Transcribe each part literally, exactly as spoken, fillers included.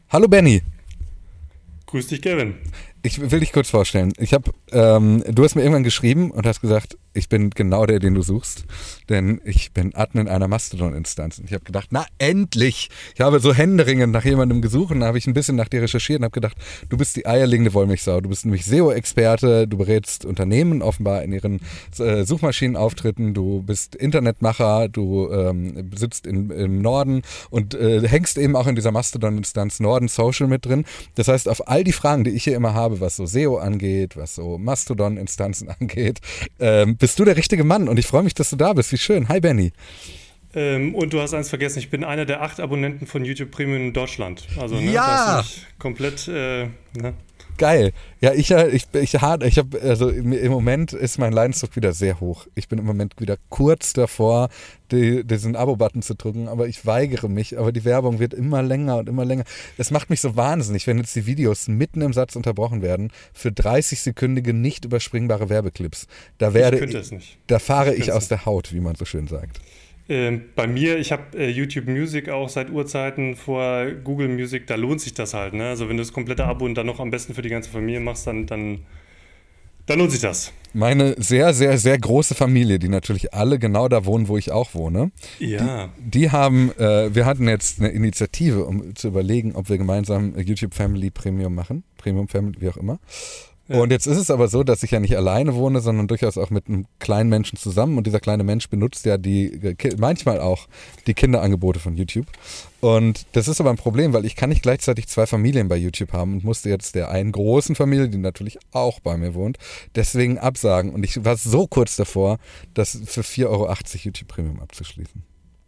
Hallo Benny. Grüß dich, Kevin. Ich will dich kurz vorstellen. Ich habe, ähm, du hast mir irgendwann geschrieben und hast gesagt, ich bin genau der, den du suchst, denn ich bin Admin einer Mastodon-Instanz. Und ich habe gedacht, na endlich! Ich habe so händeringend nach jemandem gesucht und da habe ich ein bisschen nach dir recherchiert und habe gedacht, du bist die eierlegende Wollmilchsau. Du bist nämlich S E O-Experte, du berätst Unternehmen offenbar in ihren äh, Suchmaschinenauftritten, du bist Internetmacher, du ähm, sitzt in, im Norden und äh, hängst eben auch in dieser Mastodon-Instanz Norden Social mit drin. Das heißt, auf all die Fragen, die ich hier immer habe, was so S E O angeht, was so Mastodon-Instanzen angeht, ähm, bist du der richtige Mann und ich freue mich, dass du da bist. Wie schön. Hi Benny. Ähm, und du hast eins vergessen, ich bin einer der acht Abonnenten von YouTube Premium in Deutschland. Also, ne, ja! das ist nicht komplett, äh, ne? Geil. Ja, ich, ich, ich, ich habe, also im Moment ist mein Leidensdruck wieder sehr hoch. Ich bin im Moment wieder kurz davor, die, diesen Abo-Button zu drücken, aber ich weigere mich. Aber die Werbung wird immer länger und immer länger. Es macht mich so wahnsinnig, wenn jetzt die Videos mitten im Satz unterbrochen werden für dreißig-sekündige nicht überspringbare Werbeclips. Da werde ich könnte es nicht. Da fahre ich ich aus der Haut, wie man so schön sagt. Ähm, bei mir, ich habe äh, YouTube Music auch seit Urzeiten vor Google Music, da lohnt sich das halt. Ne? Also wenn du das komplette Abo und dann noch am besten für die ganze Familie machst, dann, dann, dann lohnt sich das. Meine sehr, sehr, sehr große Familie, die natürlich alle genau da wohnen, wo ich auch wohne, ja. die, die haben, äh, wir hatten jetzt eine Initiative, um zu überlegen, ob wir gemeinsam YouTube Family Premium machen, Premium Family, wie auch immer. Und jetzt ist es aber so, dass ich ja nicht alleine wohne, sondern durchaus auch mit einem kleinen Menschen zusammen. Und dieser kleine Mensch benutzt ja die manchmal auch die Kinderangebote von YouTube. Und das ist aber ein Problem, weil ich kann nicht gleichzeitig zwei Familien bei YouTube haben und musste jetzt der einen großen Familie, die natürlich auch bei mir wohnt, deswegen absagen. Und ich war so kurz davor, das für vier Euro achtzig YouTube Premium abzuschließen.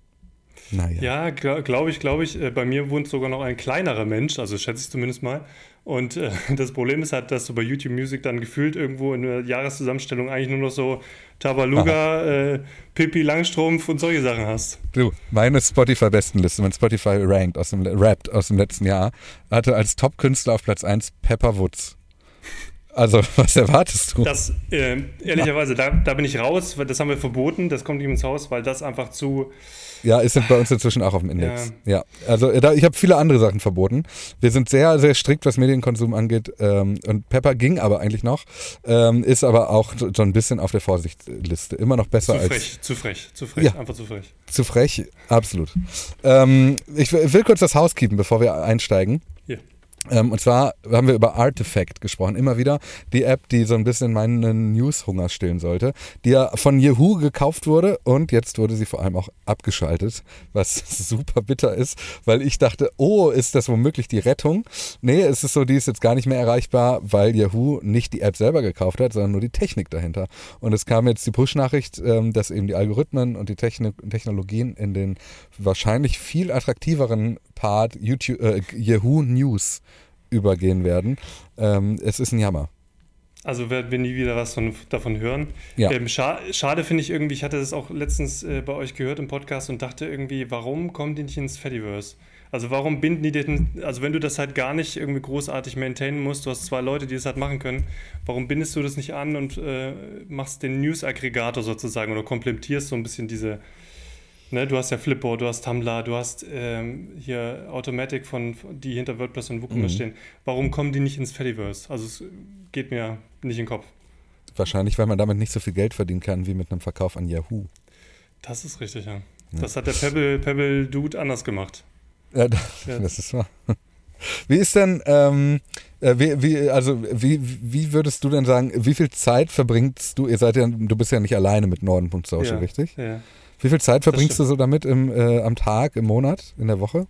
Naja. Ja, glaube ich, glaube ich. Bei mir wohnt sogar noch ein kleinerer Mensch, also schätze ich zumindest mal. Und äh, das Problem ist halt, dass du bei YouTube Music dann gefühlt irgendwo in der Jahreszusammenstellung eigentlich nur noch so Tabaluga, äh, Pippi Langstrumpf und solche Sachen hast. Du, meine Spotify-Bestenliste, mein Spotify Ranked aus dem Rapped aus dem letzten Jahr, hatte als Top-Künstler auf Platz eins Pepper Woods. Also, was erwartest du? Das, äh, ehrlicherweise, da, da bin ich raus, weil das haben wir verboten, das kommt ihm ins Haus, weil das einfach zu... Ja, ist bei uns inzwischen auch auf dem Index. Ja, ja. Also da, ich habe viele andere Sachen verboten. Wir sind sehr, sehr strikt, was Medienkonsum angeht. Ähm, und Pepper ging aber eigentlich noch, ähm, ist aber auch so ein bisschen auf der Vorsichtsliste. Immer noch besser als... Zu frech, als, zu frech, zu frech, ja, einfach zu frech. Zu frech, absolut. Ähm, ich will kurz das Housekeepen, bevor wir einsteigen. Hier. Ähm, und zwar haben wir über Artifact gesprochen, immer wieder die App, die so ein bisschen meinen News-Hunger stillen sollte, die ja von Yahoo gekauft wurde und jetzt wurde sie vor allem auch abgeschaltet, was super bitter ist, weil ich dachte, oh, ist das womöglich die Rettung? Nee, es ist so, die ist jetzt gar nicht mehr erreichbar, weil Yahoo nicht die App selber gekauft hat, sondern nur die Technik dahinter. Und es kam jetzt die Push-Nachricht, ähm, dass eben die Algorithmen und die Technik, Technologien in den wahrscheinlich viel attraktiveren Part YouTube, äh, Yahoo News übergehen werden. Ähm, es ist ein Jammer. Also werden wir nie wieder was von, davon hören. Ja. Ähm, scha- schade finde ich irgendwie, ich hatte das auch letztens äh, bei euch gehört im Podcast und dachte irgendwie, warum kommen die nicht ins Fediverse? Also warum binden die den, also wenn du das halt gar nicht irgendwie großartig maintainen musst, du hast zwei Leute, die das halt machen können, warum bindest du das nicht an und äh, machst den News-Aggregator sozusagen oder komplementierst so ein bisschen diese... Ne, du hast ja Flipboard, du hast Tumblr, du hast ähm, hier Automatic, von, die hinter WordPress und WooCommerce mhm. stehen. Warum kommen die nicht ins Fediverse? Also es geht mir nicht in den Kopf. Wahrscheinlich, weil man damit nicht so viel Geld verdienen kann wie mit einem Verkauf an Yahoo. Das ist richtig, ja. ja. Das hat der Pebble, Pebble Dude anders gemacht. Ja, das, ja. das ist wahr. Wie ist denn, ähm, wie, wie, also wie, wie würdest du denn sagen, wie viel Zeit verbringst du, ihr seid ja, du bist ja nicht alleine mit Norden Punkt Social, ja, richtig? Ja. Wie viel Zeit verbringst du so damit im, äh, am Tag, im Monat, in der Woche?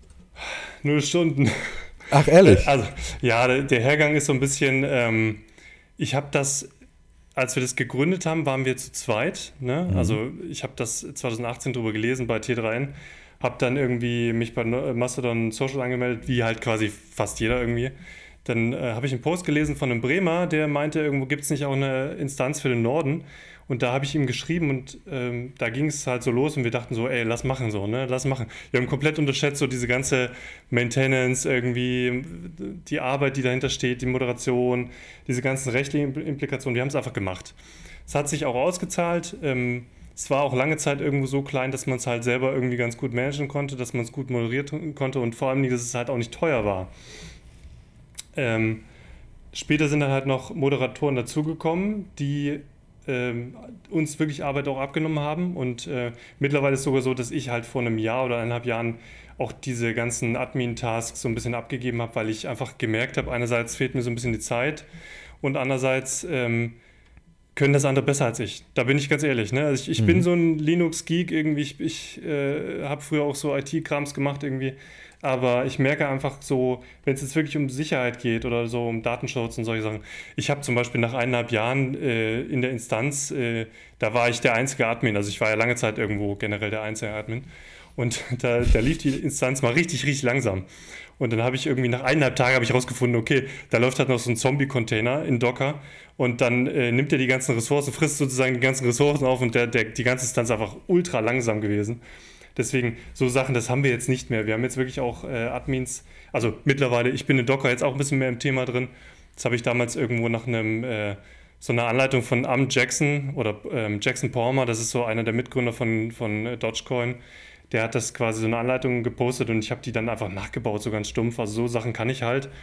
Null Stunden. Ach, ehrlich? Also, ja, der, der Hergang ist so ein bisschen, ähm, ich habe das, als wir das gegründet haben, waren wir zu zweit. Ne? Mhm. Also ich habe das zwanzig achtzehn drüber gelesen bei T drei N, habe dann irgendwie mich bei Mastodon Social angemeldet, wie halt quasi fast jeder irgendwie. Dann äh, habe ich einen Post gelesen von einem Bremer, der meinte, irgendwo gibt es nicht auch eine Instanz für den Norden. Und da habe ich ihm geschrieben und ähm, da ging es halt so los und wir dachten so, ey, lass machen so, ne, lass machen. Wir haben komplett unterschätzt so diese ganze Maintenance irgendwie, die Arbeit, die dahinter steht, die Moderation, diese ganzen rechtlichen Implikationen, wir haben es einfach gemacht. Es hat sich auch ausgezahlt. Ähm, Es war auch lange Zeit irgendwo so klein, dass man es halt selber irgendwie ganz gut managen konnte, dass man es gut moderieren konnte und vor allem, dass es halt auch nicht teuer war. Ähm, später sind dann halt noch Moderatoren dazugekommen, die ähm, uns wirklich Arbeit auch abgenommen haben und äh, mittlerweile ist es sogar so, dass ich halt vor einem Jahr oder eineinhalb Jahren auch diese ganzen Admin-Tasks so ein bisschen abgegeben habe, weil ich einfach gemerkt habe, einerseits fehlt mir so ein bisschen die Zeit und andererseits ähm, können das andere besser als ich. Da bin ich ganz ehrlich. Ne? Also ich, ich mhm. bin so ein Linux-Geek irgendwie. Ich, ich äh, habe früher auch so I T-Krams gemacht irgendwie. Aber ich merke einfach so, wenn es jetzt wirklich um Sicherheit geht oder so um Datenschutz und solche Sachen. Ich habe zum Beispiel nach eineinhalb Jahren äh, in der Instanz, äh, da war ich der einzige Admin. Also ich war ja lange Zeit irgendwo generell der einzige Admin. Und da, da lief die Instanz mal richtig, richtig langsam. Und dann habe ich irgendwie nach eineinhalb Tagen habe ich rausgefunden, okay, da läuft halt noch so ein Zombie-Container in Docker und dann äh, nimmt er die ganzen Ressourcen, frisst sozusagen die ganzen Ressourcen auf und der, der, die ganze Instanz ist einfach ultra langsam gewesen. Deswegen, so Sachen, das haben wir jetzt nicht mehr. Wir haben jetzt wirklich auch äh, Admins, also mittlerweile, ich bin in Docker jetzt auch ein bisschen mehr im Thema drin. Das habe ich damals irgendwo nach einem, äh, so einer Anleitung von Am Jackson oder ähm, Jackson Palmer, das ist so einer der Mitgründer von, von äh, Dogecoin. Der hat das quasi so eine Anleitung gepostet und ich habe die dann einfach nachgebaut, so ganz stumpf. Also so Sachen kann ich halt.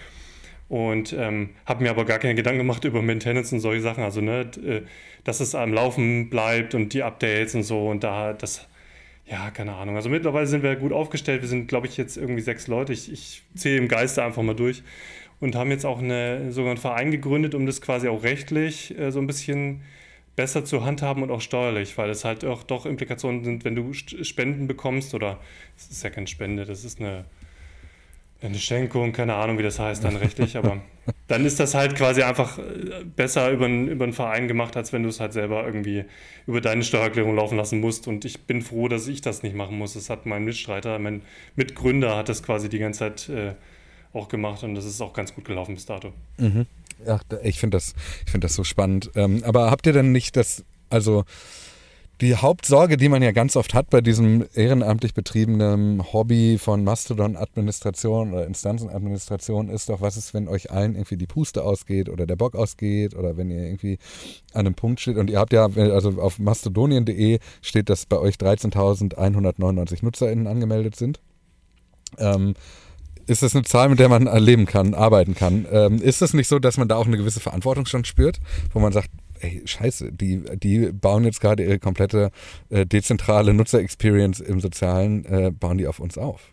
Und ähm, habe mir aber gar keine Gedanken gemacht über Maintenance und solche Sachen. Also, ne, dass es am Laufen bleibt und die Updates und so. Und da, das, ja, keine Ahnung. Also mittlerweile sind wir gut aufgestellt. Wir sind, glaube ich, jetzt irgendwie sechs Leute. Ich, ich zähle im Geiste einfach mal durch. Und haben jetzt auch eine, sogar einen Verein gegründet, um das quasi auch rechtlich äh, so ein bisschen besser zu handhaben und auch steuerlich, weil es halt auch doch Implikationen sind, wenn du Spenden bekommst oder es ist ja keine Spende, das ist eine, eine Schenkung, keine Ahnung, wie das heißt dann rechtlich, aber dann ist das halt quasi einfach besser über einen, über einen Verein gemacht, als wenn du es halt selber irgendwie über deine Steuererklärung laufen lassen musst und ich bin froh, dass ich das nicht machen muss. Das hat mein Mitstreiter, mein Mitgründer hat das quasi die ganze Zeit äh, auch gemacht und das ist auch ganz gut gelaufen bis dato. Mhm. Ach, ich finde das, ich finde das so spannend. Ähm, aber habt ihr denn nicht das, also die Hauptsorge, die man ja ganz oft hat bei diesem ehrenamtlich betriebenen Hobby von Mastodon-Administration oder Instanzenadministration ist doch, was ist, wenn euch allen irgendwie die Puste ausgeht oder der Bock ausgeht oder wenn ihr irgendwie an einem Punkt steht und ihr habt ja, also auf mastodonien punkt de steht, dass bei euch dreizehntausendeinhundertneunundneunzig NutzerInnen angemeldet sind. Ähm, Ist das eine Zahl, mit der man leben kann, arbeiten kann? Ähm, ist es nicht so, dass man da auch eine gewisse Verantwortung schon spürt, wo man sagt, ey, scheiße, die, die bauen jetzt gerade ihre komplette äh, dezentrale Nutzer-Experience im Sozialen, äh, bauen die auf uns auf?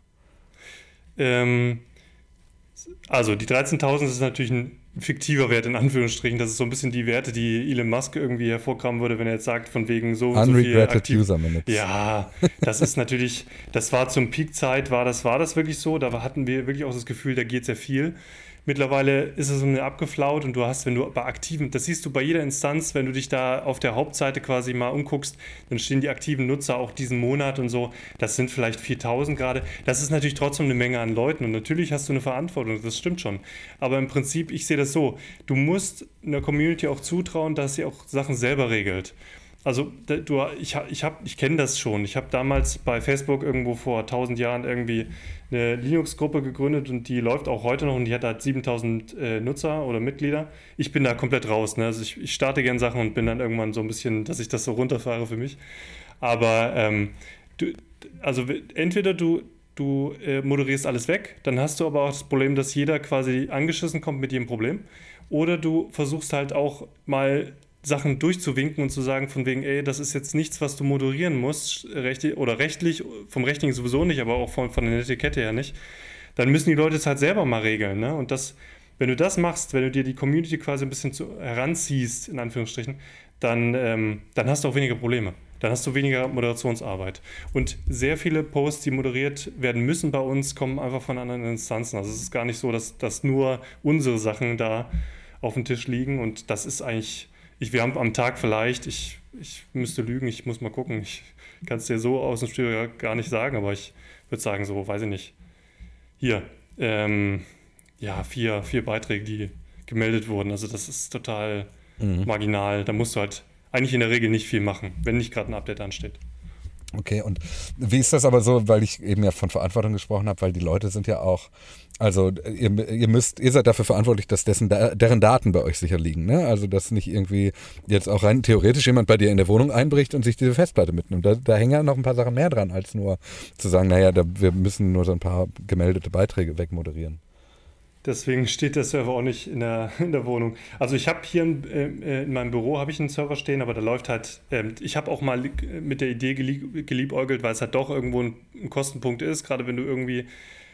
Ähm, also die dreizehntausend ist natürlich ein fiktiver Wert in Anführungsstrichen. Das ist so ein bisschen die Werte, die Elon Musk irgendwie hervorkramen würde, wenn er jetzt sagt, von wegen so und so viel aktiv. User Minutes. Ja, das ist natürlich, das war zum Peak-Zeit, war das, war das wirklich so. Da hatten wir wirklich auch das Gefühl, da geht sehr viel. Mittlerweile ist es so abgeflaut und du hast, wenn du bei aktiven, das siehst du bei jeder Instanz, wenn du dich da auf der Hauptseite quasi mal umguckst, dann stehen die aktiven Nutzer auch diesen Monat und so, das sind vielleicht viertausend gerade. Das ist natürlich trotzdem eine Menge an Leuten und natürlich hast du eine Verantwortung, das stimmt schon. Aber im Prinzip, ich sehe das so, du musst einer Community auch zutrauen, dass sie auch Sachen selber regelt. Also du, ich, ich, ich kenne das schon. Ich habe damals bei Facebook irgendwo vor tausend Jahren irgendwie eine Linux-Gruppe gegründet und die läuft auch heute noch und die hat halt siebentausend äh, Nutzer oder Mitglieder. Ich bin da komplett raus. Ne? Also ich, ich starte gerne Sachen und bin dann irgendwann so ein bisschen, dass ich das so runterfahre für mich. Aber ähm, du, also entweder du, du äh, moderierst alles weg, dann hast du aber auch das Problem, dass jeder quasi angeschissen kommt mit jedem Problem. Oder du versuchst halt auch mal Sachen durchzuwinken und zu sagen von wegen, ey, das ist jetzt nichts, was du moderieren musst, rechtlich, oder rechtlich, vom Rechtlichen sowieso nicht, aber auch von, von der Etikette her nicht, dann müssen die Leute es halt selber mal regeln. Ne? Und das, wenn du das machst, wenn du dir die Community quasi ein bisschen zu, heranziehst, in Anführungsstrichen, dann, ähm, dann hast du auch weniger Probleme. Dann hast du weniger Moderationsarbeit. Und sehr viele Posts, die moderiert werden müssen bei uns, kommen einfach von anderen Instanzen. Also es ist gar nicht so, dass, dass nur unsere Sachen da auf dem Tisch liegen und das ist eigentlich... Ich, wir haben am Tag vielleicht, ich, ich müsste lügen, ich muss mal gucken, ich kann es dir so aus dem Studio gar nicht sagen, aber ich würde sagen, so, weiß ich nicht, hier, ähm, ja, vier, vier Beiträge, die gemeldet wurden, also das ist total mhm. marginal, da musst du halt eigentlich in der Regel nicht viel machen, wenn nicht gerade ein Update ansteht. Okay, und wie ist das aber so, weil ich eben ja von Verantwortung gesprochen habe, weil die Leute sind ja auch, also ihr, ihr müsst, ihr seid dafür verantwortlich, dass dessen, deren Daten bei euch sicher liegen, ne? Also dass nicht irgendwie jetzt auch rein theoretisch jemand bei dir in der Wohnung einbricht und sich diese Festplatte mitnimmt. Da, da hängen ja noch ein paar Sachen mehr dran, als nur zu sagen, naja, da, wir müssen nur so ein paar gemeldete Beiträge wegmoderieren. Deswegen steht der Server auch nicht in der, in der Wohnung. Also ich habe hier in, äh, in meinem Büro habe ich einen Server stehen, aber da läuft halt, ähm, ich habe auch mal mit der Idee gelieb, geliebäugelt, weil es halt doch irgendwo ein, ein Kostenpunkt ist, gerade wenn du irgendwie,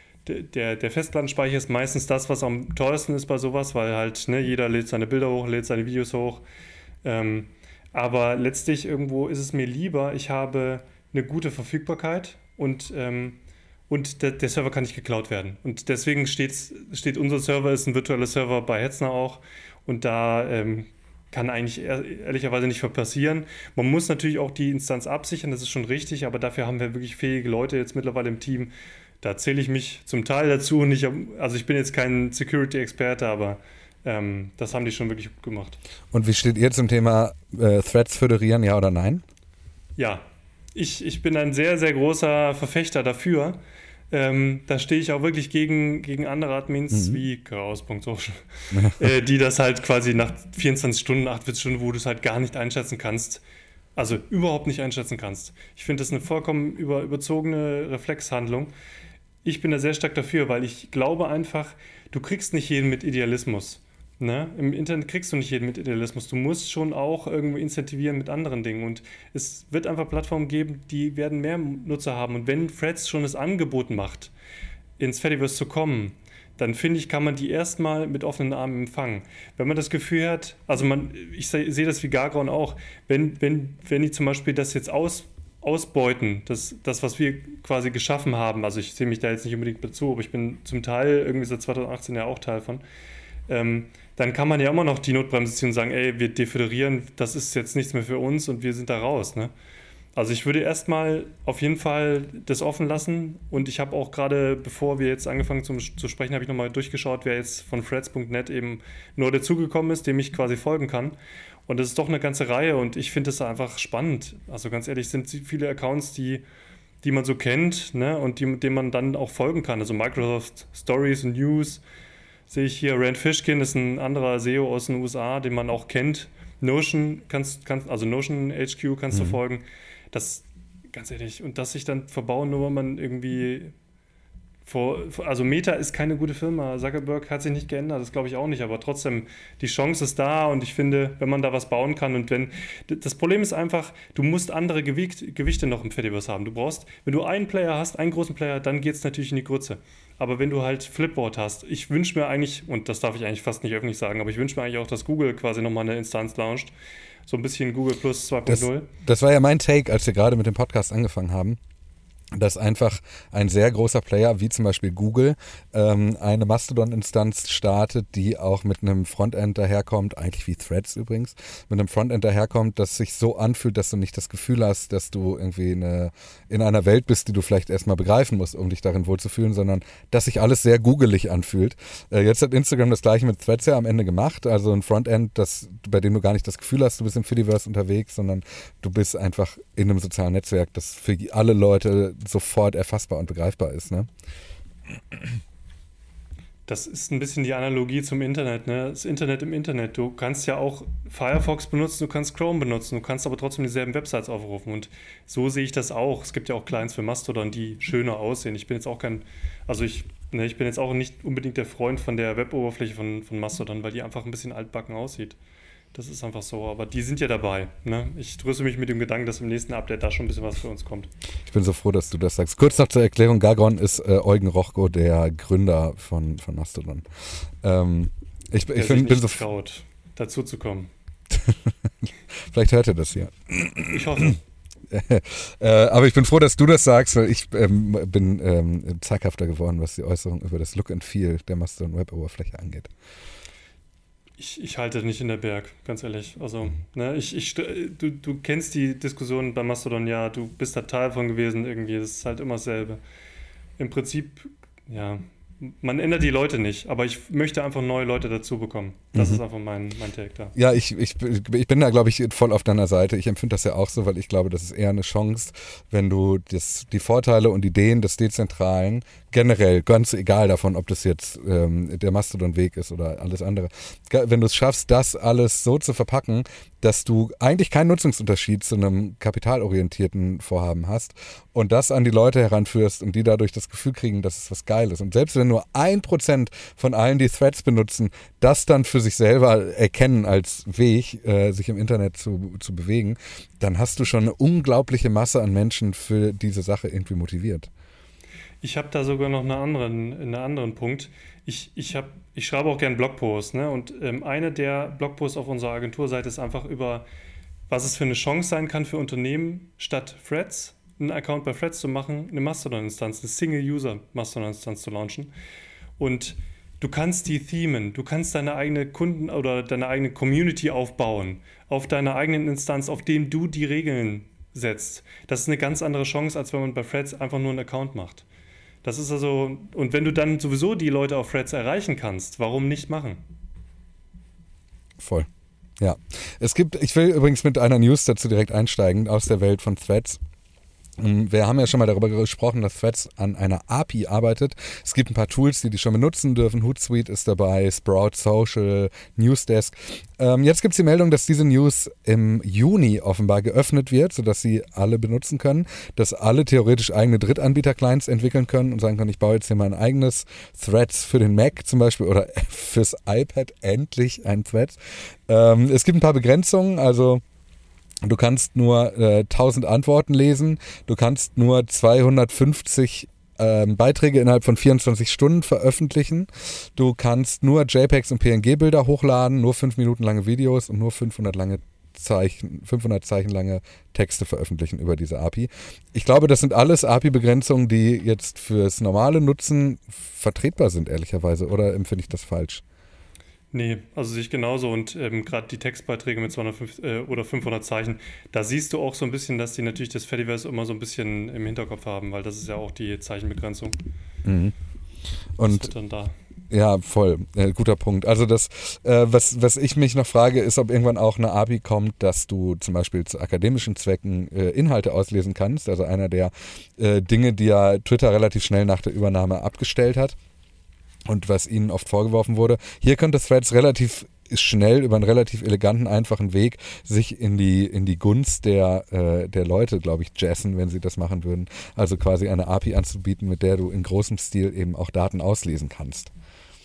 der, der Festplattenspeicher ist meistens das, was am teuersten ist bei sowas, weil halt, ne, jeder lädt seine Bilder hoch, lädt seine Videos hoch. Ähm, aber letztlich irgendwo ist es mir lieber, ich habe eine gute Verfügbarkeit und ähm, und der, der Server kann nicht geklaut werden. Und deswegen steht's, steht unser Server, ist ein virtueller Server bei Hetzner auch. Und da ähm, kann eigentlich ehr- ehrlicherweise nicht viel passieren. Man muss natürlich auch die Instanz absichern, das ist schon richtig, aber dafür haben wir wirklich fähige Leute jetzt mittlerweile im Team. Da zähle ich mich zum Teil dazu. Und ich hab, also ich bin jetzt kein Security-Experte, aber ähm, das haben die schon wirklich gut gemacht. Und wie steht ihr zum Thema äh, Threads föderieren, ja oder nein? Ja, ich, ich bin ein sehr, sehr großer Verfechter dafür. Ähm, da stehe ich auch wirklich gegen, gegen andere Admins Mhm. wie chaos Punkt social, äh, die das halt quasi nach vierundzwanzig Stunden, achtundvierzig Stunden, wo du es halt gar nicht einschätzen kannst, also überhaupt nicht einschätzen kannst. Ich finde das eine vollkommen über, überzogene Reflexhandlung. Ich bin da sehr stark dafür, weil ich glaube einfach, du kriegst nicht jeden mit Idealismus. Ne? Im Internet kriegst du nicht jeden mit Idealismus. Du musst schon auch irgendwo incentivieren mit anderen Dingen. Und es wird einfach Plattformen geben, die werden mehr Nutzer haben. Und wenn Threads schon das Angebot macht, ins Fediverse zu kommen, dann finde ich, kann man die erstmal mit offenen Armen empfangen. Wenn man das Gefühl hat, also man, ich sehe seh das wie Gargron auch, wenn, wenn, wenn die zum Beispiel das jetzt aus, ausbeuten, das, das, was wir quasi geschaffen haben, also ich sehe mich da jetzt nicht unbedingt dazu, aber ich bin zum Teil irgendwie seit zwanzig achtzehn ja auch Teil von, ähm, dann kann man ja immer noch die Notbremse ziehen und sagen, ey, wir deföderieren, das ist jetzt nichts mehr für uns und wir sind da raus, ne? Also ich würde erstmal auf jeden Fall das offen lassen und ich habe auch gerade, bevor wir jetzt angefangen zum, zu sprechen, habe ich nochmal durchgeschaut, wer jetzt von threads Punkt net eben neu dazugekommen ist, dem ich quasi folgen kann. Und das ist doch eine ganze Reihe und ich finde das einfach spannend. Also ganz ehrlich, sind viele Accounts, die, die man so kennt, ne, und die, denen man dann auch folgen kann. Also Microsoft Stories und News sehe ich hier. Rand Fishkin ist ein anderer S E O aus den U S A, den man auch kennt. Notion kannst, kannst also Notion H Q kannst du Mhm. folgen. Das, ganz ehrlich, und das sich dann verbauen, nur weil man irgendwie vor, also Meta ist keine gute Firma. Zuckerberg hat sich nicht geändert, das glaube ich auch nicht, aber trotzdem, die Chance ist da und ich finde, wenn man da was bauen kann und wenn, das Problem ist einfach, du musst andere Gewicht, Gewichte noch im Fediverse haben. Du brauchst, wenn du einen Player hast, einen großen Player, dann geht es natürlich in die Grütze. Aber wenn du halt Flipboard hast, ich wünsche mir eigentlich, und das darf ich eigentlich fast nicht öffentlich sagen, aber ich wünsche mir eigentlich auch, dass Google quasi nochmal eine Instanz launcht. So ein bisschen Google Plus zwei Punkt Das, null. das war ja mein Take, als wir gerade mit dem Podcast angefangen haben, dass einfach ein sehr großer Player, wie zum Beispiel Google, ähm, eine Mastodon-Instanz startet, die auch mit einem Frontend daherkommt, eigentlich wie Threads übrigens, mit einem Frontend daherkommt, das sich so anfühlt, dass du nicht das Gefühl hast, dass du irgendwie eine, in einer Welt bist, die du vielleicht erstmal begreifen musst, um dich darin wohlzufühlen, sondern dass sich alles sehr googelig anfühlt. Äh, jetzt hat Instagram das gleiche mit Threads ja am Ende gemacht, also ein Frontend, das, bei dem du gar nicht das Gefühl hast, du bist im Fediverse unterwegs, sondern du bist einfach in einem sozialen Netzwerk, das für alle Leute sofort erfassbar und begreifbar ist, ne? Das ist ein bisschen die Analogie zum Internet, ne? Das Internet im Internet. Du kannst ja auch Firefox benutzen, du kannst Chrome benutzen, du kannst aber trotzdem dieselben Websites aufrufen. Und so sehe ich das auch. Es gibt ja auch Clients für Mastodon, die schöner aussehen. Ich bin jetzt auch kein, also ich, ne, ich bin jetzt auch nicht unbedingt der Freund von der Web-Oberfläche von, von Mastodon, weil die einfach ein bisschen altbacken aussieht. Das ist einfach so, aber die sind ja dabei. Ne? Ich tröste mich mit dem Gedanken, dass im nächsten Update da schon ein bisschen was für uns kommt. Ich bin so froh, dass du das sagst. Kurz noch zur Erklärung, Gargron ist äh, Eugen Rochko, der Gründer von, von Mastodon. Ähm, ich Der ich sich bin, bin nicht so, traut, dazu zu kommen. vielleicht hört er das hier. Ich hoffe. äh, aber ich bin froh, dass du das sagst, weil ich ähm, bin ähm, zaghafter geworden, was die Äußerung über das Look and Feel der Mastodon-Web-Oberfläche angeht. Ich, ich halte nicht in der Berg, ganz ehrlich. Also, ne, ich, ich, du, du kennst die Diskussion bei Mastodon, ja, du bist da Teil von gewesen irgendwie. Das ist halt immer dasselbe. Im Prinzip, ja, man ändert die Leute nicht, aber ich möchte einfach neue Leute dazu bekommen. Das Mhm. ist einfach mein, mein Take da. Ja, ich, ich, ich bin da, glaube ich, voll auf deiner Seite. Ich empfinde das ja auch so, weil ich glaube, das ist eher eine Chance, wenn du das, die Vorteile und Ideen des Dezentralen generell, ganz egal davon, ob das jetzt ähm, der Mastodon-Weg ist oder alles andere, wenn du es schaffst, das alles so zu verpacken, dass du eigentlich keinen Nutzungsunterschied zu einem kapitalorientierten Vorhaben hast und das an die Leute heranführst und die dadurch das Gefühl kriegen, dass es was Geiles. Und selbst wenn nur ein Prozent von allen, die Threads benutzen, das dann für sich selber erkennen als Weg, äh, sich im Internet zu, zu bewegen, dann hast du schon eine unglaubliche Masse an Menschen für diese Sache irgendwie motiviert. Ich habe da sogar noch einen anderen, einen anderen Punkt. Ich, ich, hab, ich schreibe auch gerne Blogposts, ne? Und ähm, einer der Blogposts auf unserer Agenturseite ist einfach über, was es für eine Chance sein kann für Unternehmen, statt Threads, einen Account bei Threads zu machen, eine Mastodon-Instanz, eine Single-User-Mastodon-Instanz zu launchen. Und du kannst die themen, du kannst deine eigene Kunden oder deine eigene Community aufbauen, auf deiner eigenen Instanz, auf dem du die Regeln setzt. Das ist eine ganz andere Chance, als wenn man bei Threads einfach nur einen Account macht. Das ist also, und wenn du dann sowieso die Leute auf Threads erreichen kannst, warum nicht machen? Voll. Ja. Es gibt, ich will übrigens mit einer News dazu direkt einsteigen aus der Welt von Threads. Wir haben ja schon mal darüber gesprochen, dass Threads an einer A P I arbeitet. Es gibt ein paar Tools, die die schon benutzen dürfen. Hootsuite ist dabei, Sprout Social, Newsdesk. Ähm, jetzt gibt es die Meldung, dass diese News im Juni offenbar geöffnet wird, sodass sie alle benutzen können, dass alle theoretisch eigene Drittanbieter-Clients entwickeln können und sagen können, ich baue jetzt hier mal ein eigenes Threads für den Mac zum Beispiel oder fürs iPad, endlich ein Threads. Ähm, es gibt ein paar Begrenzungen, also du kannst nur äh, tausend Antworten lesen, du kannst nur zweihundertfünfzig ähm, Beiträge innerhalb von vierundzwanzig Stunden veröffentlichen, du kannst nur JPEGs und P N G-Bilder hochladen, nur fünf Minuten lange Videos und nur fünfhundert, lange Zeichen, fünfhundert Zeichen lange Texte veröffentlichen über diese A P I. Ich glaube, das sind alles A P I-Begrenzungen, die jetzt fürs normale Nutzen vertretbar sind, ehrlicherweise, oder empfinde ich das falsch? Nee, also sehe ich genauso und ähm, gerade die Textbeiträge mit zweihundertfünfzig äh, oder fünfhundert Zeichen, da siehst du auch so ein bisschen, dass die natürlich das Fediverse immer so ein bisschen im Hinterkopf haben, weil das ist ja auch die Zeichenbegrenzung. Mhm. Und das wird dann da. Ja, voll. Äh, guter Punkt. Also das, äh, was, was ich mich noch frage, ist, ob irgendwann auch eine A P I kommt, dass du zum Beispiel zu akademischen Zwecken äh, Inhalte auslesen kannst. Also einer der äh, Dinge, die ja Twitter relativ schnell nach der Übernahme abgestellt hat. Und was ihnen oft vorgeworfen wurde. Hier könnte Threads relativ schnell über einen relativ eleganten, einfachen Weg sich in die, in die Gunst der, äh, der Leute, glaube ich, jazzen, wenn sie das machen würden. Also quasi eine A P I anzubieten, mit der du in großem Stil eben auch Daten auslesen kannst.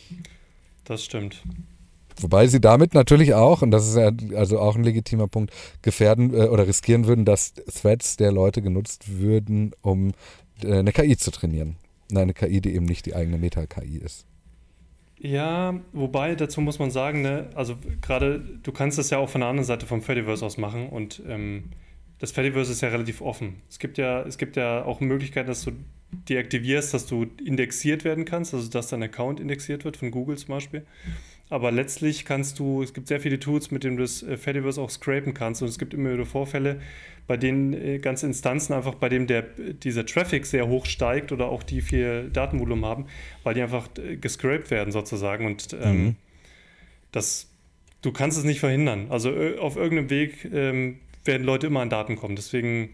Das stimmt. Wobei sie damit natürlich auch, und das ist ja also auch ein legitimer Punkt, gefährden äh, oder riskieren würden, dass Threads der Leute genutzt würden, um äh, eine K I zu trainieren. Eine K I, die eben nicht die eigene Meta-K I ist. Ja, wobei dazu muss man sagen, ne, also gerade, du kannst das ja auch von der anderen Seite vom Fediverse aus machen und ähm, das Fediverse ist ja relativ offen. Es gibt ja, es gibt ja auch Möglichkeiten, dass du deaktivierst, dass du indexiert werden kannst, also dass dein Account indexiert wird von Google zum Beispiel. Aber letztlich kannst du, es gibt sehr viele Tools, mit denen du das Fediverse auch scrapen kannst und es gibt immer wieder Vorfälle, bei denen ganze Instanzen einfach, bei denen der, dieser Traffic sehr hoch steigt oder auch die viel Datenvolumen haben, weil die einfach gescraped werden sozusagen und ähm, Mhm. das, du kannst es nicht verhindern. Also auf irgendeinem Weg ähm, werden Leute immer an Daten kommen, deswegen.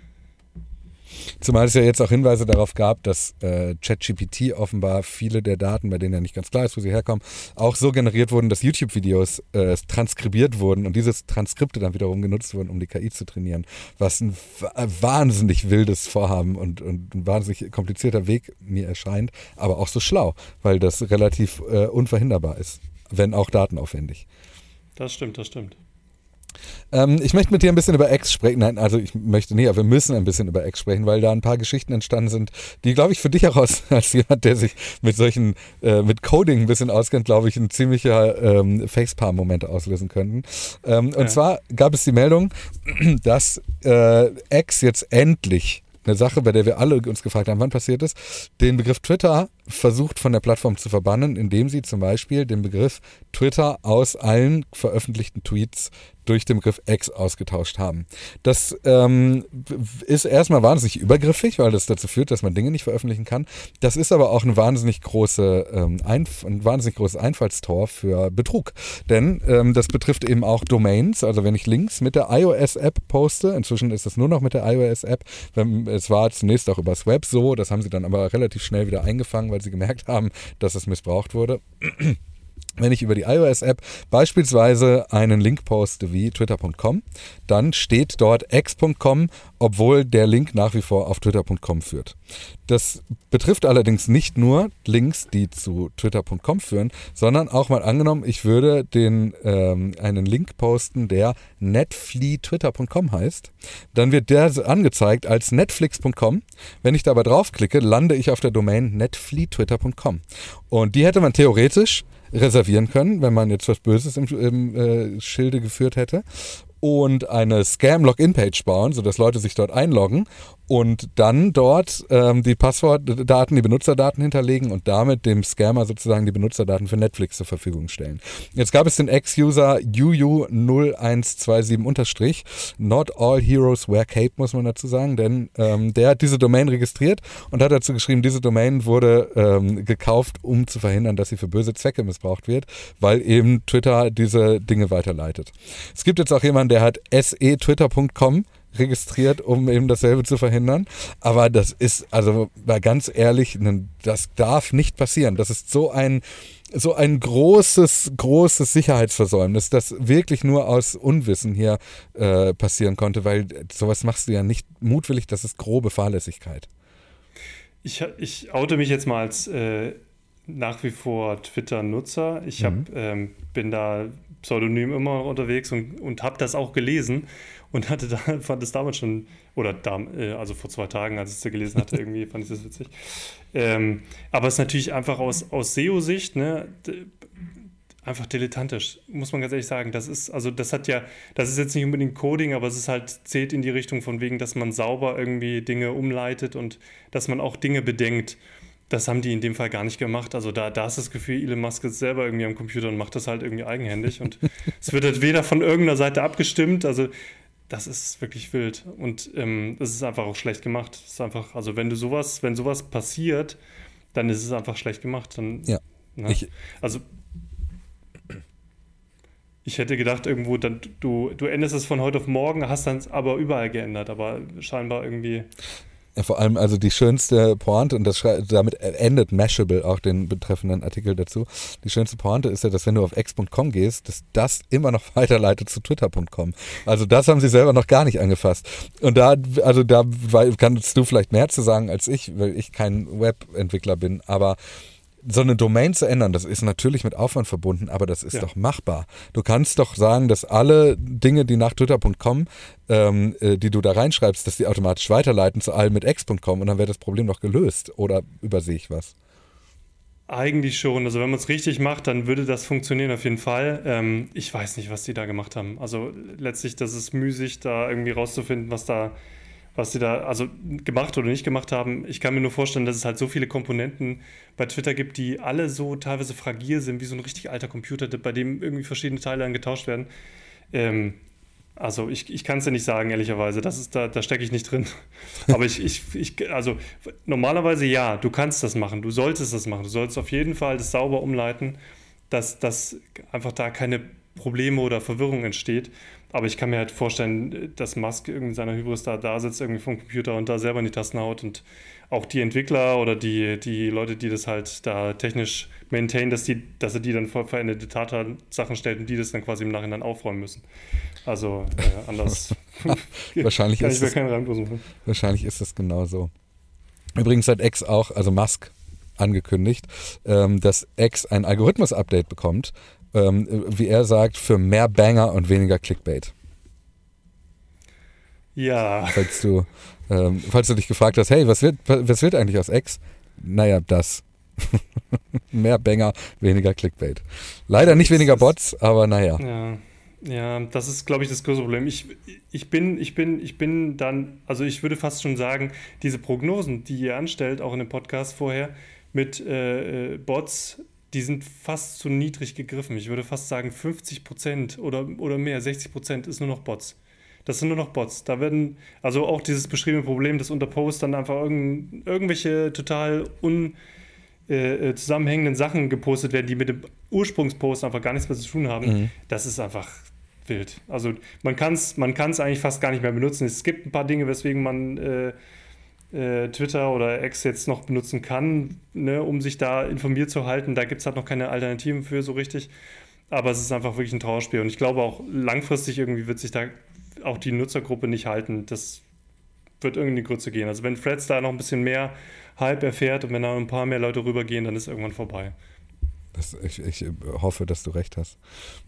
Zumal es ja jetzt auch Hinweise darauf gab, dass äh, ChatGPT offenbar viele der Daten, bei denen ja nicht ganz klar ist, wo sie herkommen, auch so generiert wurden, dass YouTube-Videos äh, transkribiert wurden und diese Transkripte dann wiederum genutzt wurden, um die K I zu trainieren. Was ein wahnsinnig wildes Vorhaben und, und ein wahnsinnig komplizierter Weg mir erscheint, aber auch so schlau, weil das relativ äh, unverhinderbar ist, wenn auch datenaufwendig. Das stimmt, das stimmt. Ähm, ich möchte mit dir ein bisschen über X sprechen. Nein, also ich möchte nicht, aber wir müssen ein bisschen über X sprechen, weil da ein paar Geschichten entstanden sind, die, glaube ich, für dich heraus, als jemand, der sich mit solchen, äh, mit Coding ein bisschen auskennt, glaube ich, ein ziemlicher ähm, Facepalm-Moment auslösen könnten. Ähm, Ja. Und zwar gab es die Meldung, dass äh, X jetzt endlich eine Sache, bei der wir alle uns gefragt haben, wann passiert es, den Begriff Twitter versucht von der Plattform zu verbannen, indem sie zum Beispiel den Begriff Twitter aus allen veröffentlichten Tweets durch den Begriff X ausgetauscht haben. Das ähm, ist erstmal wahnsinnig übergriffig, weil das dazu führt, dass man Dinge nicht veröffentlichen kann. Das ist aber auch eine wahnsinnig große, ähm, Einf- ein wahnsinnig großes Einfallstor für Betrug. Denn ähm, das betrifft eben auch Domains. Also wenn ich Links mit der iOS-App poste, inzwischen ist es nur noch mit der iOS-App, wenn, es war zunächst auch übers Web so, das haben sie dann aber relativ schnell wieder eingefangen, weil sie gemerkt haben, dass es missbraucht wurde. Wenn ich über die iOS-App beispielsweise einen Link poste wie twitter punkt com, dann steht dort x punkt com, obwohl der Link nach wie vor auf twitter punkt com führt. Das betrifft allerdings nicht nur Links, die zu twitter punkt com führen, sondern auch mal angenommen, ich würde den, ähm, einen Link posten, der netfly twitter punkt com heißt. Dann wird der angezeigt als netflix punkt com. Wenn ich dabei draufklicke, lande ich auf der Domain netfly twitter punkt com. Und die hätte man theoretisch reservieren können, wenn man jetzt was Böses im, im äh, Schilde geführt hätte, und eine Scam-Login-Page bauen, sodass Leute sich dort einloggen und dann dort ähm, die Passwortdaten, die Benutzerdaten hinterlegen und damit dem Scammer sozusagen die Benutzerdaten für Netflix zur Verfügung stellen. Jetzt gab es den Ex-User U U null eins zwei sieben unterstrich, Not all heroes wear cape, muss man dazu sagen, denn ähm, der hat diese Domain registriert und hat dazu geschrieben, diese Domain wurde ähm, gekauft, um zu verhindern, dass sie für böse Zwecke missbraucht wird, weil eben Twitter diese Dinge weiterleitet. Es gibt jetzt auch jemanden, der hat s e twitter punkt com registriert, um eben dasselbe zu verhindern. Aber das ist, also mal ganz ehrlich, das darf nicht passieren. Das ist so ein, so ein großes, großes Sicherheitsversäumnis, das wirklich nur aus Unwissen hier äh, passieren konnte, weil sowas machst du ja nicht mutwillig, das ist grobe Fahrlässigkeit. Ich, ich oute mich jetzt mal als äh, nach wie vor Twitter-Nutzer. Ich hab, mhm. ähm, bin da pseudonym immer noch unterwegs und, und habe das auch gelesen und hatte da, fand es damals schon, oder da, äh, also vor zwei Tagen, als ich es gelesen hatte, irgendwie fand ich das witzig. Ähm, aber es ist natürlich einfach aus, aus S E O-Sicht, ne, d- einfach dilettantisch, muss man ganz ehrlich sagen. Das ist, also das hat ja, das ist jetzt nicht unbedingt Coding, aber es ist halt, zählt in die Richtung von wegen, dass man sauber irgendwie Dinge umleitet und dass man auch Dinge bedenkt. Das haben die in dem Fall gar nicht gemacht. Also da, da ist das Gefühl, Elon Musk ist selber irgendwie am Computer und macht das halt irgendwie eigenhändig. Und es wird halt weder von irgendeiner Seite abgestimmt. Also das ist wirklich wild. Und ähm, es ist einfach auch schlecht gemacht. Es ist einfach, also wenn du sowas, wenn sowas passiert, dann ist es einfach schlecht gemacht. Dann, ja. Ne? Ich, also ich hätte gedacht, irgendwo, dann, du, du änderst es von heute auf morgen, hast dann aber überall geändert. Aber scheinbar irgendwie... Ja, vor allem also die schönste Pointe, und das schrei- damit endet Mashable auch den betreffenden Artikel dazu, die schönste Pointe ist ja, dass wenn du auf x punkt com gehst, dass das immer noch weiterleitet zu twitter punkt com. Also das haben sie selber noch gar nicht angefasst. Und da, also da kannst du vielleicht mehr zu sagen als ich, weil ich kein Webentwickler bin, aber so eine Domain zu ändern, das ist natürlich mit Aufwand verbunden, aber das ist ja doch machbar. Du kannst doch sagen, dass alle Dinge, die nach twitter punkt com, ähm, äh, die du da reinschreibst, dass die automatisch weiterleiten zu allem mit x punkt com und dann wäre das Problem doch gelöst. Oder übersehe ich was? Eigentlich schon. Also wenn man es richtig macht, dann würde das funktionieren auf jeden Fall. Ähm, ich weiß nicht, was die da gemacht haben. Also letztlich, das ist müßig, da irgendwie rauszufinden, was da was sie da also gemacht oder nicht gemacht haben. Ich kann mir nur vorstellen, dass es halt so viele Komponenten bei Twitter gibt, die alle so teilweise fragil sind, wie so ein richtig alter Computer, bei dem irgendwie verschiedene Teile dann getauscht werden. Ähm, also ich, ich kann es dir nicht sagen, ehrlicherweise. Das ist, da, da stecke ich nicht drin. Aber ich, ich, ich, also normalerweise ja, du kannst das machen, du solltest das machen. Du solltest auf jeden Fall das sauber umleiten, dass, dass einfach da keine Probleme oder Verwirrung entsteht. Aber ich kann mir halt vorstellen, dass Musk irgendwie in seiner Hybris da, da sitzt irgendwie vom Computer und da selber in die Tasten haut und auch die Entwickler oder die, die Leute, die das halt da technisch maintainen, dass, die, dass er die dann vor veränderte Tatsachen stellt und die das dann quasi im Nachhinein aufräumen müssen. Also äh, anders wahrscheinlich, kann ist ich mir das, keinen Reim draus machen. Wahrscheinlich ist das genau so. Übrigens hat X auch, also Musk, angekündigt, ähm, dass X ein Algorithmus-Update bekommt, ähm, wie er sagt, für mehr Banger und weniger Clickbait. Ja. Falls du, ähm, falls du dich gefragt hast, hey, was wird, was wird eigentlich aus X? Naja, das. Mehr Banger, weniger Clickbait. Leider nicht weniger Bots, aber naja. Ja. Ja, das ist, glaube ich, das größte Problem. Ich, ich bin, ich bin, ich bin dann, also ich würde fast schon sagen, diese Prognosen, die ihr anstellt, auch in dem Podcast vorher, mit äh, Bots, die sind fast zu niedrig gegriffen. Ich würde fast sagen, fünfzig Prozent oder, oder mehr, sechzig Prozent ist nur noch Bots. Das sind nur noch Bots. Da werden, also auch dieses beschriebene Problem, dass unter Posts dann einfach irgend, irgendwelche total un, äh, zusammenhängenden Sachen gepostet werden, die mit dem Ursprungspost einfach gar nichts mehr zu tun haben. Mhm. Das ist einfach wild. Also man kann es man kann's eigentlich fast gar nicht mehr benutzen. Es gibt ein paar Dinge, weswegen man äh, äh, Twitter oder X jetzt noch benutzen kann, ne, um sich da informiert zu halten. Da gibt es halt noch keine Alternativen für so richtig. Aber es ist einfach wirklich ein Trauerspiel. Und ich glaube auch langfristig irgendwie wird sich da auch die Nutzergruppe nicht halten. Das wird irgendwie in die Grütze gehen. Also wenn Threads da noch ein bisschen mehr Hype erfährt und wenn da ein paar mehr Leute rübergehen, dann ist irgendwann vorbei. Das, ich, ich hoffe, dass du recht hast.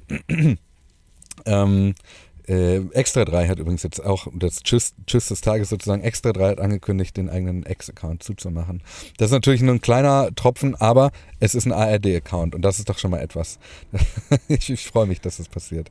ähm, äh, Extra drei hat übrigens jetzt auch das Tschüss, Tschüss des Tages sozusagen, Extra drei hat angekündigt, den eigenen X-Account zuzumachen. Das ist natürlich nur ein kleiner Tropfen, aber es ist ein A R D-Account und das ist doch schon mal etwas. ich ich freue mich, dass das passiert.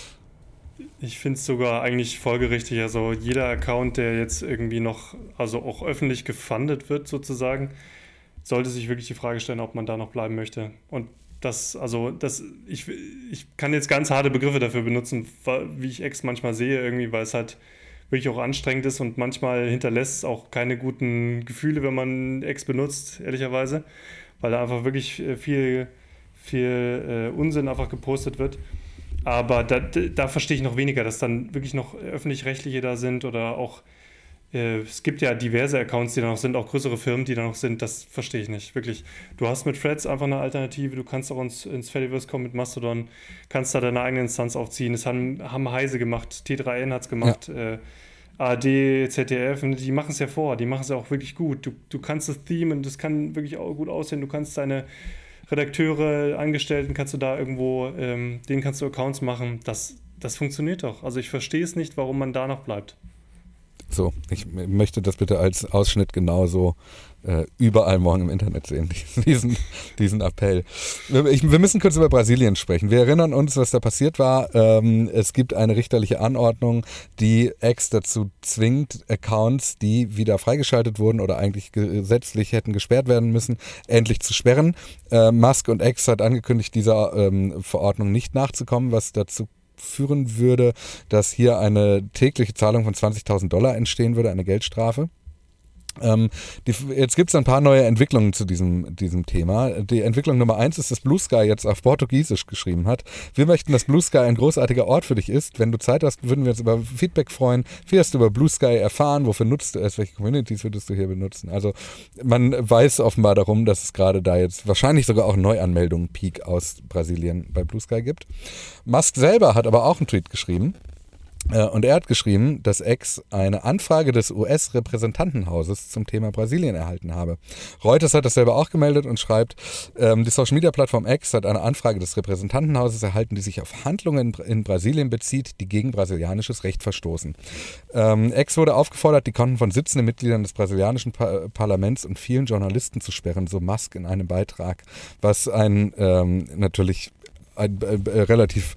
Ich finde es sogar eigentlich folgerichtig. Also jeder Account, der jetzt irgendwie noch, also auch öffentlich gefundet wird sozusagen, sollte sich wirklich die Frage stellen, ob man da noch bleiben möchte. Und das, also das, ich, ich kann jetzt ganz harte Begriffe dafür benutzen, wie ich X manchmal sehe irgendwie, weil es halt wirklich auch anstrengend ist und manchmal hinterlässt es auch keine guten Gefühle, wenn man X benutzt, ehrlicherweise, weil da einfach wirklich viel, viel äh, Unsinn einfach gepostet wird. Aber da, da verstehe ich noch weniger, dass dann wirklich noch öffentlich-rechtliche da sind oder auch, äh, es gibt ja diverse Accounts, die da noch sind, auch größere Firmen, die da noch sind, das verstehe ich nicht, wirklich. Du hast mit Threads einfach eine Alternative, du kannst auch ins, ins Fediverse kommen mit Mastodon, kannst da deine eigene Instanz aufziehen, das haben, haben Heise gemacht, T drei N hat es gemacht, ja. äh, A R D, Z D F, die machen es ja vor, die machen es ja auch wirklich gut. Du, du kannst das Theme und das kann wirklich auch gut aussehen, du kannst deine Redakteure, Angestellten kannst du da irgendwo, ähm, denen kannst du Accounts machen. Das, das funktioniert doch. Also ich verstehe es nicht, warum man da noch bleibt. So, ich möchte das bitte als Ausschnitt genauso äh, überall morgen im Internet sehen, diesen, diesen Appell. Ich, wir müssen kurz über Brasilien sprechen. Wir erinnern uns, was da passiert war. Ähm, es gibt eine richterliche Anordnung, die X dazu zwingt, Accounts, die wieder freigeschaltet wurden oder eigentlich gesetzlich hätten gesperrt werden müssen, endlich zu sperren. Äh, Musk und X hat angekündigt, dieser ähm, Verordnung nicht nachzukommen, was dazu führen würde, dass hier eine tägliche Zahlung von zwanzigtausend Dollar entstehen würde, eine Geldstrafe. Ähm, die, jetzt gibt es ein paar neue Entwicklungen zu diesem, diesem Thema. Die Entwicklung Nummer eins ist, dass Blue Sky jetzt auf Portugiesisch geschrieben hat. Wir möchten, dass Blue Sky ein großartiger Ort für dich ist. Wenn du Zeit hast, würden wir uns über Feedback freuen. Wie hast du über Blue Sky erfahren? Wofür nutzt du es? Welche Communities würdest du hier benutzen? Also man weiß offenbar darum, dass es gerade da jetzt wahrscheinlich sogar auch Neuanmeldungen Peak aus Brasilien bei Blue Sky gibt. Musk selber hat aber auch einen Tweet geschrieben. Und er hat geschrieben, dass X eine Anfrage des U S-Repräsentantenhauses zum Thema Brasilien erhalten habe. Reuters hat das selber auch gemeldet und schreibt, ähm, die Social-Media-Plattform X hat eine Anfrage des Repräsentantenhauses erhalten, die sich auf Handlungen in Brasilien bezieht, die gegen brasilianisches Recht verstoßen. Ähm, X wurde aufgefordert, die Konten von sitzenden Mitgliedern des brasilianischen pa- Parlaments und vielen Journalisten zu sperren, so Musk in einem Beitrag, was ein ähm, natürlich ein, ein, ein relativ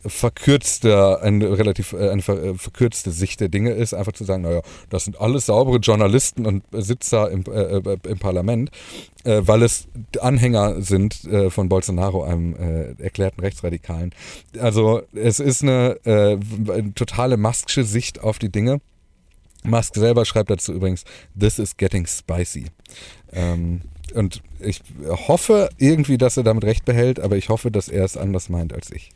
verkürzte, eine relativ eine verkürzte Sicht der Dinge ist, einfach zu sagen, naja, das sind alles saubere Journalisten und Sitzer im, äh, im Parlament, äh, weil es Anhänger sind äh, von Bolsonaro, einem äh, erklärten Rechtsradikalen. Also es ist eine, äh, eine totale Musk'sche Sicht auf die Dinge. Musk selber schreibt dazu übrigens, this is getting spicy. Ähm, und ich hoffe irgendwie, dass er damit recht behält, aber ich hoffe, dass er es anders meint als ich.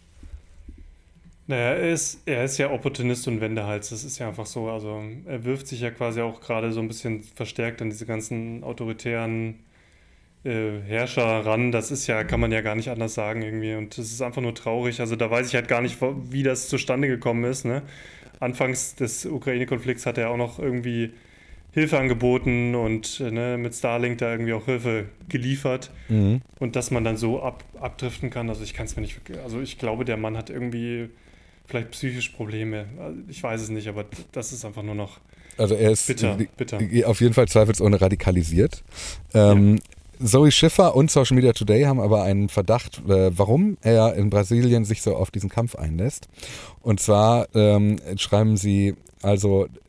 Naja, er ist, er ist ja Opportunist und Wendehals, das ist ja einfach so. Also er wirft sich ja quasi auch gerade so ein bisschen verstärkt an diese ganzen autoritären äh, Herrscher ran. Das ist ja, kann man ja gar nicht anders sagen irgendwie. Und das ist einfach nur traurig. Also da weiß ich halt gar nicht, wie das zustande gekommen ist. Ne? Anfangs des Ukraine-Konflikts hat er auch noch irgendwie Hilfe angeboten und ne, mit Starlink da irgendwie auch Hilfe geliefert. Mhm. Und dass man dann so ab, abdriften kann, also ich kann es mir nicht, also ich glaube, der Mann hat irgendwie vielleicht psychische Probleme. Ich weiß es nicht, aber das ist einfach nur noch also er ist bitter, bitter. Auf jeden Fall zweifelsohne radikalisiert. Ähm, ja. Zoe Schiffer und Social Media Today haben aber einen Verdacht, äh, warum er in Brasilien sich so auf diesen Kampf einlässt. Und zwar ähm, schreiben sie, also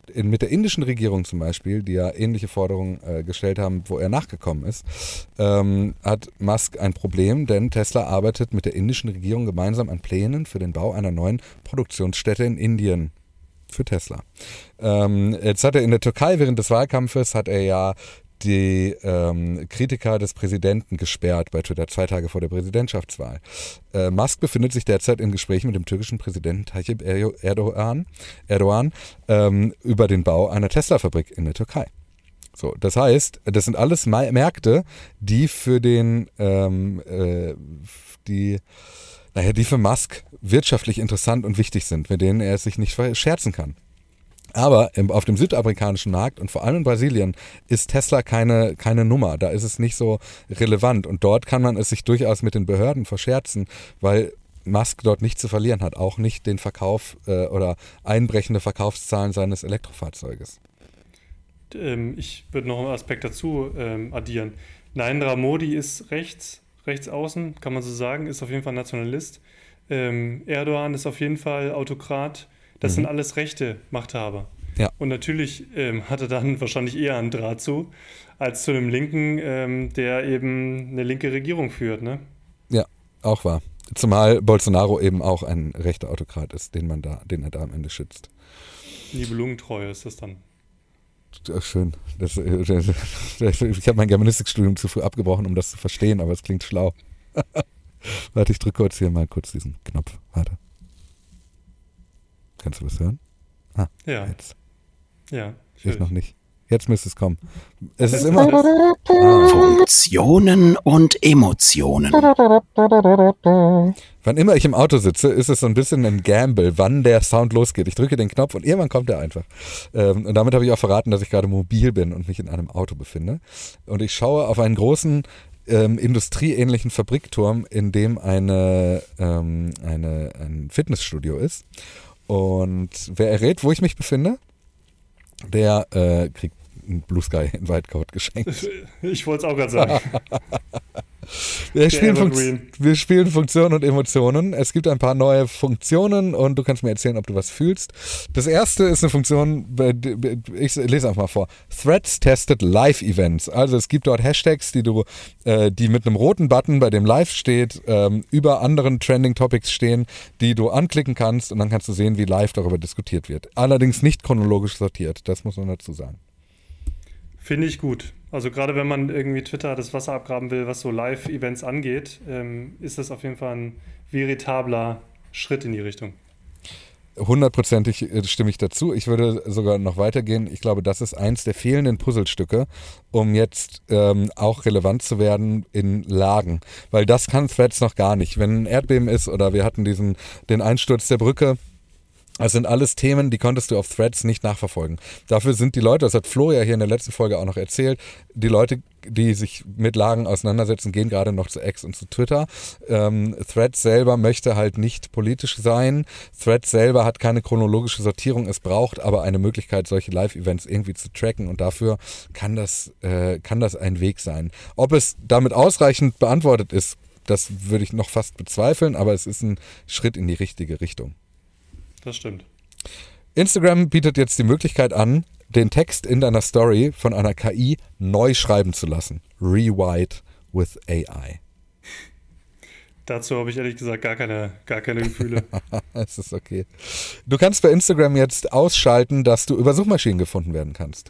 in, mit der indischen Regierung zum Beispiel, die ja ähnliche Forderungen äh, gestellt haben, wo er nachgekommen ist, ähm, hat Musk ein Problem, denn Tesla arbeitet mit der indischen Regierung gemeinsam an Plänen für den Bau einer neuen Produktionsstätte in Indien. Für Tesla. Ähm, jetzt hat er in der Türkei während des Wahlkampfes, hat er ja die ähm, Kritiker des Präsidenten gesperrt bei Twitter zwei Tage vor der Präsidentschaftswahl. Äh, Musk befindet sich derzeit in Gesprächen mit dem türkischen Präsidenten Tayyip Erdogan, Erdogan ähm, über den Bau einer Tesla-Fabrik in der Türkei. So, das heißt, das sind alles Märkte, die für den ähm, äh, die Naja, die für Musk wirtschaftlich interessant und wichtig sind, mit denen er sich nicht verscherzen kann. Aber im, auf dem südamerikanischen Markt und vor allem in Brasilien ist Tesla keine, keine Nummer. Da ist es nicht so relevant. Und dort kann man es sich durchaus mit den Behörden verscherzen, weil Musk dort nichts zu verlieren hat. Auch nicht den Verkauf äh, oder einbrechende Verkaufszahlen seines Elektrofahrzeuges. Ähm, ich würde noch einen Aspekt dazu ähm, addieren. Narendra Modi ist rechts. Rechts außen, kann man so sagen, ist auf jeden Fall Nationalist. Ähm, Erdogan ist auf jeden Fall Autokrat. Das mhm. sind alles rechte Machthaber. Ja. Und natürlich ähm, hat er dann wahrscheinlich eher einen Draht zu, als zu einem Linken, ähm, der eben eine linke Regierung führt. Ne? Ja, auch wahr. Zumal Bolsonaro eben auch ein rechter Autokrat ist, den man da, den er da am Ende schützt. Nibelungentreue ist das dann. Ach, schön. Das, das, das, ich habe mein Germanistikstudium zu früh abgebrochen, um das zu verstehen, aber es klingt schlau. Warte, ich drücke kurz hier mal kurz diesen Knopf. Warte. Kannst du was hören? Ah, ja. Jetzt. Ja. Ich noch nicht. Jetzt müsste es kommen. Es ist immer... Ah. Funktionen und Emotionen. Wann immer ich im Auto sitze, ist es so ein bisschen ein Gamble, wann der Sound losgeht. Ich drücke den Knopf und irgendwann kommt er einfach. Und damit habe ich auch verraten, dass ich gerade mobil bin und mich in einem Auto befinde. Und ich schaue auf einen großen ähm, industrieähnlichen Fabrikturm, in dem eine, ähm, eine, ein Fitnessstudio ist. Und wer errät, wo ich mich befinde? Der äh, kriegt einen Blue Sky Invite-Code geschenkt. Ich wollte es auch gerade sagen. Wir spielen, Funkt- wir spielen Funktionen und Emotionen. Es gibt ein paar neue Funktionen und du kannst mir erzählen, ob du was fühlst. Das erste ist eine Funktion, ich lese einfach mal vor. Threads tested Live-Events. Also es gibt dort Hashtags, die du, äh, die mit einem roten Button, bei dem Live steht, ähm, über anderen Trending-Topics stehen, die du anklicken kannst und dann kannst du sehen, wie live darüber diskutiert wird. Allerdings nicht chronologisch sortiert, das muss man dazu sagen. Finde ich gut. Also gerade wenn man irgendwie Twitter das Wasser abgraben will, was so Live-Events angeht, ähm, ist das auf jeden Fall ein veritabler Schritt in die Richtung. Hundertprozentig stimme ich dazu. Ich würde sogar noch weitergehen. Ich glaube, das ist eins der fehlenden Puzzlestücke, um jetzt ähm, auch relevant zu werden in Lagen. Weil das kann Threads noch gar nicht. Wenn ein Erdbeben ist oder wir hatten diesen den Einsturz der Brücke, das sind alles Themen, die konntest du auf Threads nicht nachverfolgen. Dafür sind die Leute, das hat Flo ja hier in der letzten Folge auch noch erzählt, die Leute, die sich mit Lagen auseinandersetzen, gehen gerade noch zu X und zu Twitter. Ähm, Threads selber möchte halt nicht politisch sein. Threads selber hat keine chronologische Sortierung. Es braucht aber eine Möglichkeit, solche Live-Events irgendwie zu tracken und dafür kann das, äh, kann das ein Weg sein. Ob es damit ausreichend beantwortet ist, das würde ich noch fast bezweifeln, aber es ist ein Schritt in die richtige Richtung. Das stimmt. Instagram bietet jetzt die Möglichkeit an, den Text in deiner Story von einer K I neu schreiben zu lassen. Rewrite with A I. Dazu habe ich ehrlich gesagt gar keine, gar keine Gefühle. Es ist okay. Du kannst bei Instagram jetzt ausschalten, dass du über Suchmaschinen gefunden werden kannst.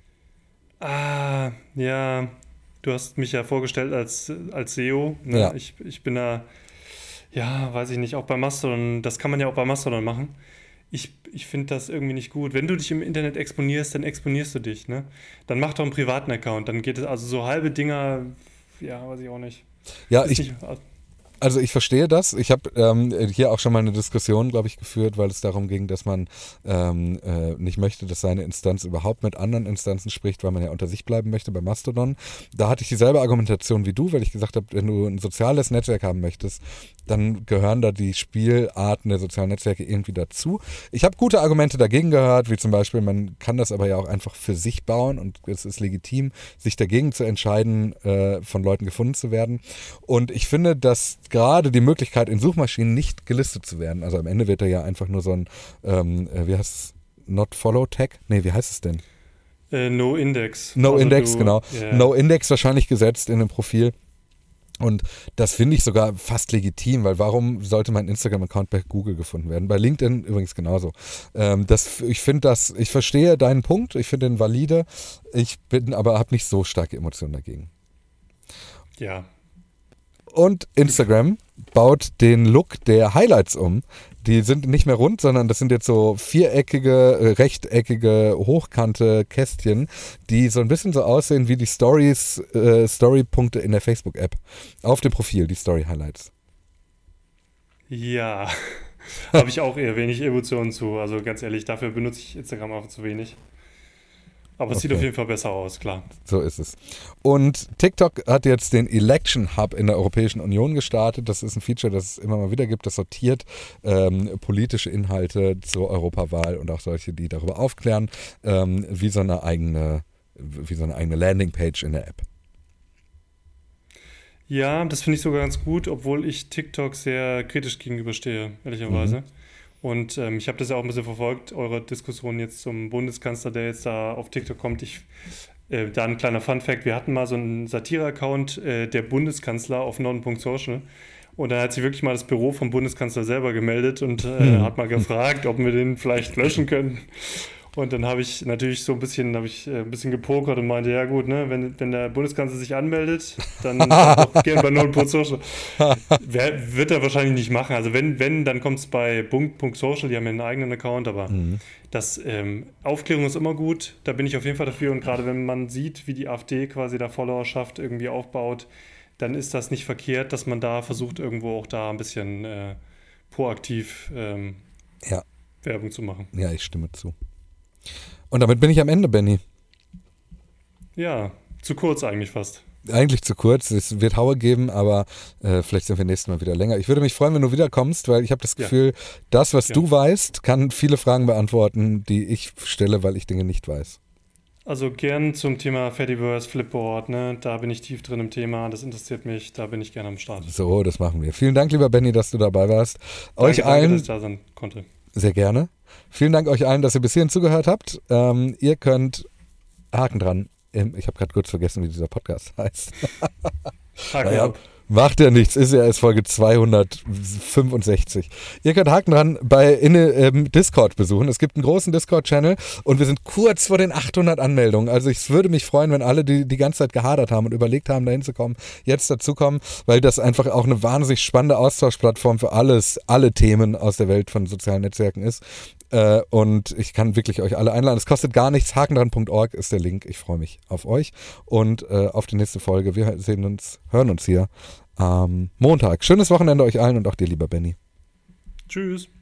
Ah, ja. Du hast mich ja vorgestellt als, als S E O. Ne? Ja. Ich, ich bin da... Ja, weiß ich nicht, auch bei Mastodon, das kann man ja auch bei Mastodon machen. Ich, ich finde das irgendwie nicht gut. Wenn du dich im Internet exponierst, dann exponierst du dich, ne? Dann mach doch einen privaten Account, dann geht es, also so halbe Dinger, ja, weiß ich auch nicht. Ja, Ist ich... nicht, Also ich verstehe das. Ich habe ähm, hier auch schon mal eine Diskussion, glaube ich, geführt, weil es darum ging, dass man ähm, äh, nicht möchte, dass seine Instanz überhaupt mit anderen Instanzen spricht, weil man ja unter sich bleiben möchte bei Mastodon. Da hatte ich dieselbe Argumentation wie du, weil ich gesagt habe, wenn du ein soziales Netzwerk haben möchtest, dann gehören da die Spielarten der sozialen Netzwerke irgendwie dazu. Ich habe gute Argumente dagegen gehört, wie zum Beispiel, man kann das aber ja auch einfach für sich bauen und es ist legitim, sich dagegen zu entscheiden, äh, von Leuten gefunden zu werden. Und ich finde, dass gerade die Möglichkeit, in Suchmaschinen nicht gelistet zu werden. Also am Ende wird da ja einfach nur so ein, ähm, wie heißt es, Not Follow Tag? Nee, wie heißt es denn? Äh, no Index. No also Index, du, genau. Yeah. No Index wahrscheinlich gesetzt in dem Profil. Und das finde ich sogar fast legitim, weil warum sollte mein Instagram-Account bei Google gefunden werden? Bei LinkedIn übrigens genauso. Ähm, das, ich finde das, ich verstehe deinen Punkt, ich finde den valide, ich bin aber, habe nicht so starke Emotionen dagegen. Ja. Und Instagram baut den Look der Highlights um. Die sind nicht mehr rund, sondern das sind jetzt so viereckige, äh, rechteckige, hochkante Kästchen, die so ein bisschen so aussehen wie die Stories, äh, Story-Punkte in der Facebook-App. Auf dem Profil, die Story-Highlights. Ja. Habe ich auch eher wenig Emotionen zu. Also ganz ehrlich, dafür benutze ich Instagram auch zu wenig. Aber es Okay. sieht auf jeden Fall besser aus, klar. So ist es. Und TikTok hat jetzt den Election Hub in der Europäischen Union gestartet. Das ist ein Feature, das es immer mal wieder gibt. Das sortiert ähm, politische Inhalte zur Europawahl und auch solche, die darüber aufklären, ähm, wie so eine eigene, wie so eine eigene Landingpage in der App. Ja, das finde ich sogar ganz gut, obwohl ich TikTok sehr kritisch gegenüberstehe, ehrlicherweise. Mhm. Und ähm, ich habe das ja auch ein bisschen verfolgt, eure Diskussion jetzt zum Bundeskanzler, der jetzt da auf TikTok kommt. Ich, äh, da ein kleiner Funfact, wir hatten mal so einen Satire-Account, äh, der Bundeskanzler auf non punkt social. Und dann hat sich wirklich mal das Büro vom Bundeskanzler selber gemeldet und äh, Hm. hat mal gefragt, ob wir den vielleicht löschen können. Und dann habe ich natürlich so ein bisschen, habe ich äh, ein bisschen gepokert und meinte, ja gut, ne, wenn, wenn der Bundeskanzler sich anmeldet, dann auch gerne bei non punkt social. Wer, wird er wahrscheinlich nicht machen. Also wenn, wenn dann kommt es bei punkt social, die haben ja einen eigenen Account, aber Mhm. das ähm, Aufklärung ist immer gut, da bin ich auf jeden Fall dafür. Und gerade wenn man sieht, wie die AfD quasi da Followerschaft irgendwie aufbaut, dann ist das nicht verkehrt, dass man da versucht, irgendwo auch da ein bisschen äh, proaktiv ähm, Ja. Werbung zu machen. Ja, ich stimme zu. Und damit bin ich am Ende, Benny. Ja, zu kurz eigentlich fast. Eigentlich zu kurz, es wird Haue geben, aber äh, vielleicht sind wir nächstes Mal wieder länger. Ich würde mich freuen, wenn du wiederkommst, weil ich habe das Ja. Gefühl, das, was Ja. du weißt, kann viele Fragen beantworten, die ich stelle, weil ich Dinge nicht weiß. Also gern zum Thema Fediverse, Flipboard, ne? Da bin ich tief drin im Thema, das interessiert mich, da bin ich gerne am Start. So, das machen wir. Vielen Dank, lieber Benny, dass du dabei warst. Euch Danke, danke, allen dass ich da sein konnte. sehr gerne. Vielen Dank euch allen, dass ihr bis hierhin zugehört habt. Ähm, ihr könnt Haken dran. im- Ich habe gerade kurz vergessen, wie dieser Podcast heißt. Haken Naja, ab. macht ja nichts, ist ja erst Folge zweihundertfünfundsechzig. Ihr könnt Haken dran bei in, ähm, Discord besuchen. Es gibt einen großen Discord-Channel und wir sind kurz vor den achthundert Anmeldungen. Also ich würde mich freuen, wenn alle, die die ganze Zeit gehadert haben und überlegt haben, da hinzukommen, jetzt dazukommen, weil das einfach auch eine wahnsinnig spannende Austauschplattform für alles, alle Themen aus der Welt von sozialen Netzwerken ist. Äh, und ich kann wirklich euch alle einladen. Es kostet gar nichts. hakendran punkt org ist der Link. Ich freue mich auf euch und äh, auf die nächste Folge. Wir sehen uns, hören uns hier am Montag. Schönes Wochenende euch allen und auch dir, lieber Benny. Tschüss.